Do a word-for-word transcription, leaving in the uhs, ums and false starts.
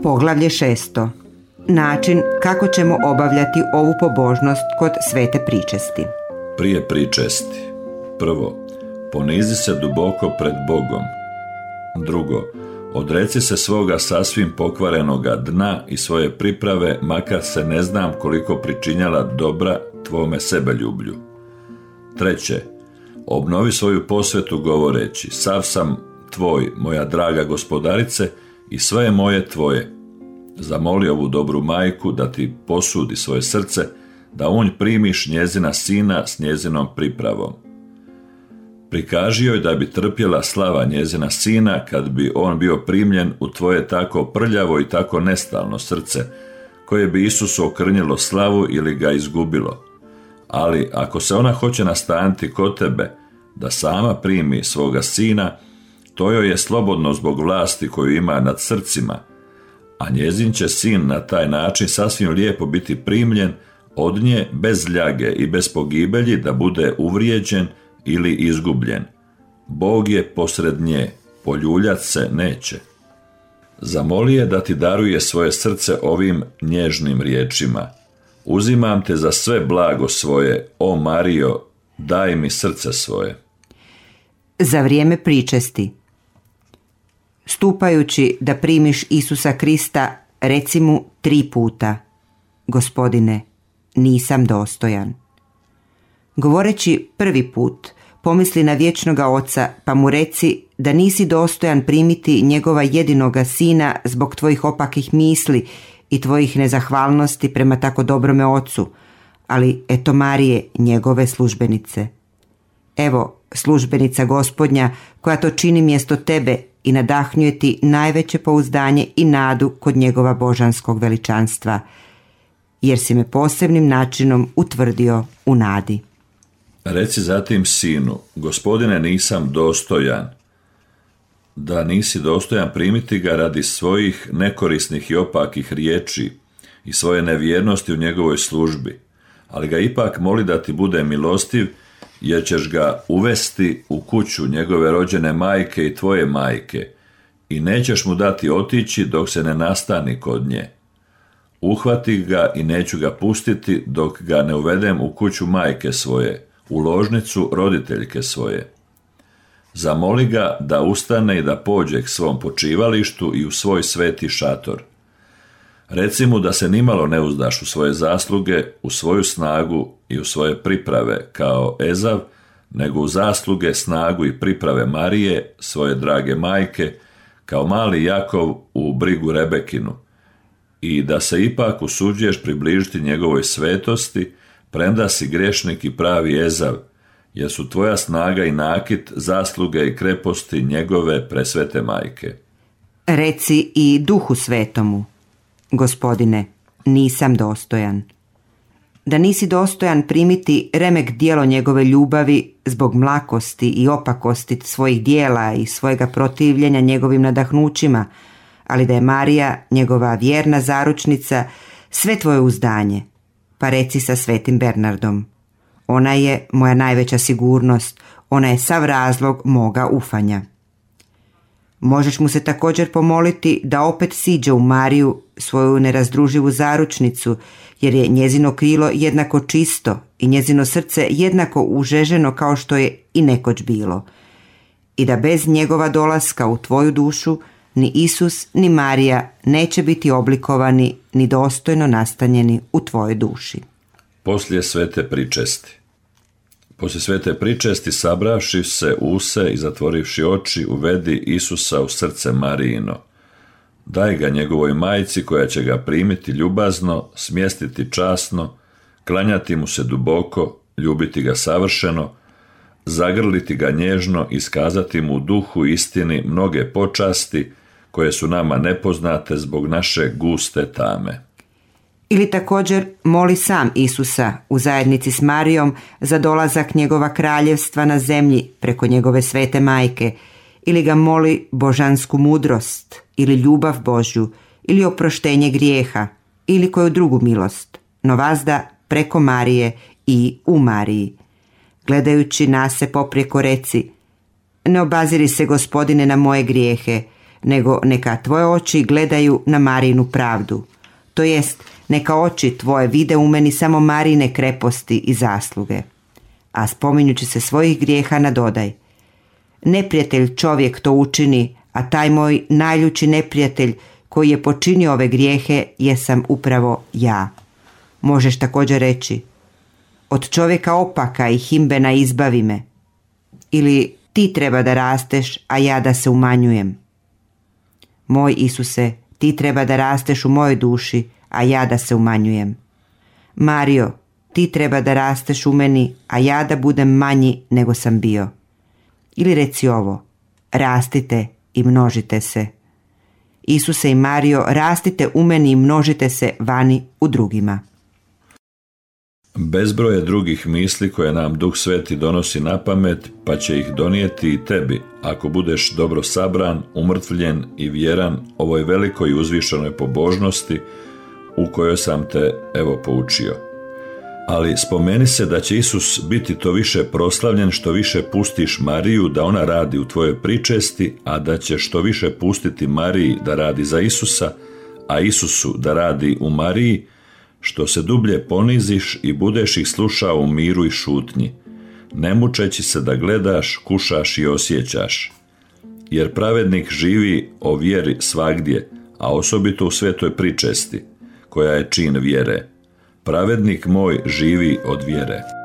Poglavlje šesto. Način kako ćemo obavljati ovu pobožnost kod svete pričesti. Prije pričesti. Prvo, ponizi se duboko pred Bogom. Drugo, odreci se svoga sasvim pokvarenoga dna i svoje priprave, makar se ne znam koliko pričinjala dobra tvome sebeljublju. Treće, obnovi svoju posvetu govoreći: sav sam tvoj, moja draga gospodarice, i sve je moje tvoje. Zamoli ovu dobru majku da ti posudi svoje srce, da unj primiš njezina sina s njezinom pripravom. Prikaži joj da bi trpjela slava njezina sina kad bi on bio primljen u tvoje tako prljavo i tako nestalno srce, koje bi Isusu okrnjilo slavu ili ga izgubilo. Ali ako se ona hoće nastaniti kod tebe, da sama primi svoga sina, to joj je slobodno zbog vlasti koju ima nad srcima, a njezin će sin na taj način sasvim lijepo biti primljen od nje bez ljage i bez pogibelji da bude uvrijeđen ili izgubljen. Bog je posred nje, poljuljat se neće. Zamoli je da ti daruje svoje srce ovim nježnim riječima: uzimam te za sve blago svoje, o Marijo, daj mi srce svoje. Za vrijeme pričesti. Stupajući da primiš Isusa Krista, reci mu tri puta: Gospodine, nisam dostojan. Govoreći prvi put, pomisli na vječnoga Oca, pa mu reci da nisi dostojan primiti njegova jedinoga sina zbog tvojih opakih misli i tvojih nezahvalnosti prema tako dobrome Ocu, ali eto Marije, njegove službenice. Evo, službenica Gospodnja koja to čini mjesto tebe i nadahnjuje ti najveće pouzdanje i nadu kod njegova božanskog veličanstva, jer si me posebnim načinom utvrdio u nadi. Reci zatim sinu: Gospodine, nisam dostojan. Da nisi dostojan primiti ga radi svojih nekorisnih i opakih riječi i svoje nevjernosti u njegovoj službi, ali ga ipak moli da ti bude milostiv, jer ćeš ga uvesti u kuću njegove rođene majke i tvoje majke i nećeš mu dati otići dok se ne nastani kod nje. Uhvati ga i neću ga pustiti dok ga ne uvedem u kuću majke svoje, u ložnicu roditeljke svoje. Zamoli ga da ustane i da pođe k svom počivalištu i u svoj sveti šator. Reci mu da se nimalo ne uzdaš u svoje zasluge, u svoju snagu i u svoje priprave kao Ezav, nego u zasluge, snagu i priprave Marije, svoje drage majke, kao mali Jakov u brigu Rebekinu, i da se ipak usuđuješ približiti njegovoj svetosti, premda si grešnik i pravi Ezav, jer su tvoja snaga i nakit, zasluge i kreposti njegove presvete majke. Reci i Duhu Svetomu: Gospodine, nisam dostojan. Da nisi dostojan primiti remek djelo njegove ljubavi zbog mlakosti i opakosti svojih dijela i svojega protivljenja njegovim nadahnućima, ali da je Marija, njegova vjerna zaručnica, sve tvoje uzdanje. Pa reci sa svetim Bernardom: ona je moja najveća sigurnost, ona je sav razlog moga ufanja. Možeš mu se također pomoliti da opet siđe u Mariju, svoju nerazdruživu zaručnicu, jer je njezino krilo jednako čisto i njezino srce jednako užeženo kao što je i nekoć bilo. I da bez njegova dolaska u tvoju dušu ni Isus ni Marija neće biti oblikovani ni dostojno nastanjeni u tvojoj duši. Poslije svete pričesti. Poslije svete pričesti, sabravši se use i zatvorivši oči, uvedi Isusa u srce Marijino. Daj ga njegovoj majci koja će ga primiti ljubazno, smjestiti časno, klanjati mu se duboko, ljubiti ga savršeno, zagrliti ga nježno i iskazati mu u duhu istini mnoge počasti koje su nama nepoznate zbog naše guste tame. Ili također moli sam Isusa u zajednici s Marijom za dolazak njegova kraljevstva na zemlji preko njegove svete majke, ili ga moli božansku mudrost, ili ljubav Božju, ili oproštenje grijeha, ili koju drugu milost, no vazda preko Marije i u Mariji. Gledajući nas se poprijeko reci: ne obaziri se, Gospodine, na moje grijehe, nego neka tvoje oči gledaju na Marijinu pravdu. To jest, neka oči tvoje vide u meni samo Marijine kreposti i zasluge. A spominjući se svojih grijeha nadodaj: neprijatelj čovjek to učini, a taj moj najljući neprijatelj koji je počinio ove grijehe jesam upravo ja. Možeš također reći: od čovjeka opaka i himbena izbavi me. Ili ti treba da rasteš, a ja da se umanjujem. Moj Isuse, ti treba da rasteš u mojoj duši, a ja da se umanjujem. Mario, ti treba da rasteš u meni, a ja da budem manji nego sam bio. Ili reci ovo: rastite i množite se. Isuse i Mario, rastite u meni i množite se vani u drugima. Bezbroj je drugih misli koje nam Duh Sveti donosi na pamet, pa će ih donijeti i tebi, ako budeš dobro sabran, umrtvljen i vjeran ovoj velikoj i uzvišenoj pobožnosti u kojoj sam te evo poučio. Ali spomeni se da će Isus biti to više proslavljen što više pustiš Mariju da ona radi u tvojoj pričesti, a da će što više pustiti Mariji da radi za Isusa, a Isusu da radi u Mariji, što se dublje poniziš i budeš ih slušao u miru i šutnji, ne mučeći se da gledaš, kušaš i osjećaš. Jer pravednik živi o vjeri svagdje, a osobito u svetoj pričesti, koja je čin vjere. Pravednik moj živi od vjere.